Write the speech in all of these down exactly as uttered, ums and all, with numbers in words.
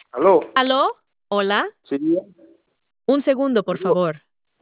¿Aló? ¿Aló? ¿Hola? Sí, Un segundo, por aló. favor.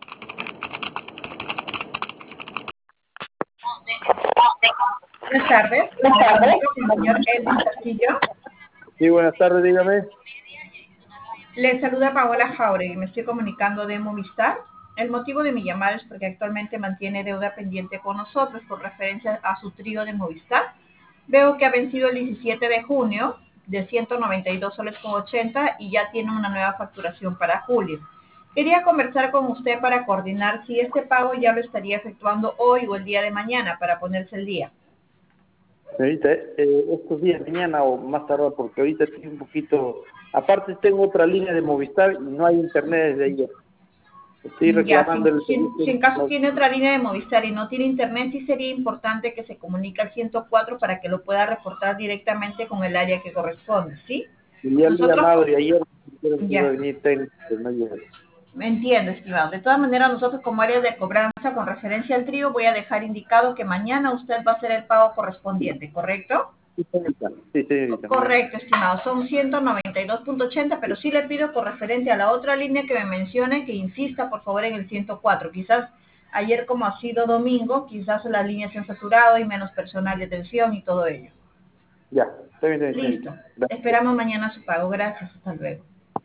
Buenas tardes, me comunico con el señor Elvis Castillo. Sí, buenas tardes, dígame. Le saluda Paola Jauregui, me estoy comunicando de Movistar. El motivo de mi llamada es porque actualmente mantiene deuda pendiente con nosotros por referencia a su trío de Movistar. Veo que ha vencido el diecisiete de junio de ciento noventa y dos soles con ochenta y ya tiene una nueva facturación para julio. Quería conversar con usted para coordinar si este pago ya lo estaría efectuando hoy o el día de mañana para ponerse el día. Señorita, eh, estos días, mañana o más tarde, porque ahorita estoy un poquito... Aparte tengo otra línea de Movistar y no hay internet desde ayer. Estoy Ya, reclamando si, el si, servicio. si en caso No, tiene otra línea de Movistar y no tiene internet, sí sería importante que se comunique al ciento cuatro para que lo pueda reportar directamente con el área que corresponde, ¿sí? y ya le he Nosotros, llamado y ayer me dijeron que iba a ya, venir técnico, pero no llega. me entiendo, estimado. De todas maneras, nosotros como área de cobranza con referencia al trío, voy a dejar indicado que mañana usted va a hacer el pago correspondiente, ¿correcto? Sí, señorita. Sí, señorita, muy bien. Correcto, estimado. Son ciento noventa y dos punto ochenta, pero sí le pido con referente a la otra línea que me mencione que insista, por favor, en el ciento cuatro. Quizás ayer, como ha sido domingo, quizás las líneas se han saturado y menos personal de atención y todo ello. Ya, está bien, señorita. Listo. Gracias. Esperamos mañana su pago. Gracias. Hasta luego.